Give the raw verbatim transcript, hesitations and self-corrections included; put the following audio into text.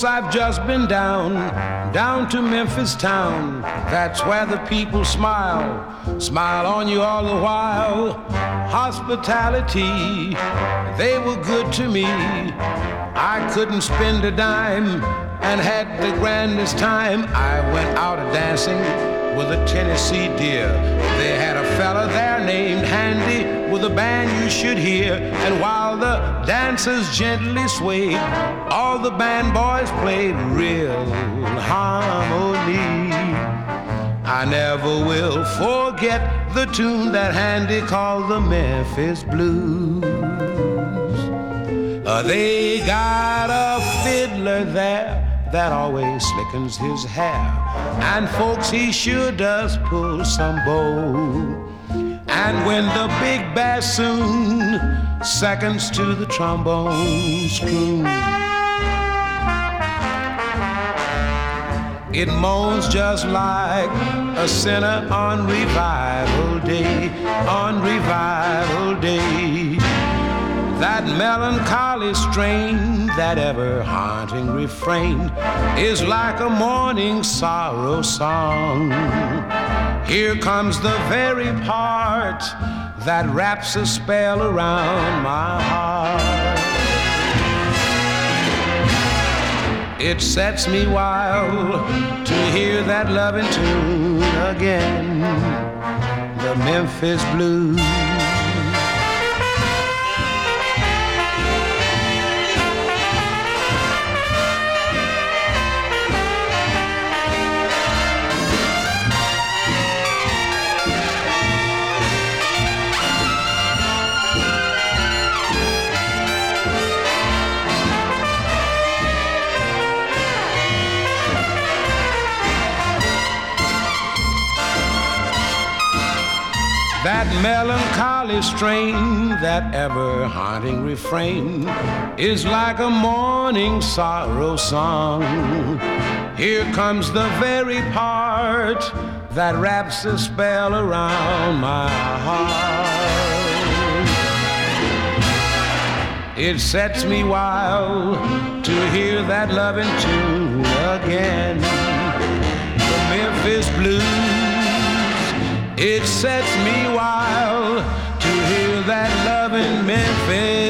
Folks, I've just been down, down to Memphis town. That's where the people smile, smile on you all the while. Hospitality, they were good to me. I couldn't spend a dime and had the grandest time. I went out a dancing with a Tennessee deer. They had a fella there named Handy with a band you should hear. And while the dancers gently swayed, all the band boys played real harmony. I never will forget the tune that Handy called the Memphis Blues. Uh, they got a fiddler there that always slickens his hair, and folks, he sure does pull some bow. And when the big bassoon seconds to the trombone's croon, it moans just like a sinner on revival day, on revival day. That melancholy strain, that ever-haunting refrain, is like a morning sorrow song. Here comes the very part that wraps a spell around my heart. It sets me wild to hear that loving tune again, the Memphis Blues. That melancholy strain, that ever-haunting refrain, is like a morning sorrow song. Here comes the very part that wraps a spell around my heart. It sets me wild to hear that loving tune again, the Memphis Blues. It sets me wild to hear that loving Memphis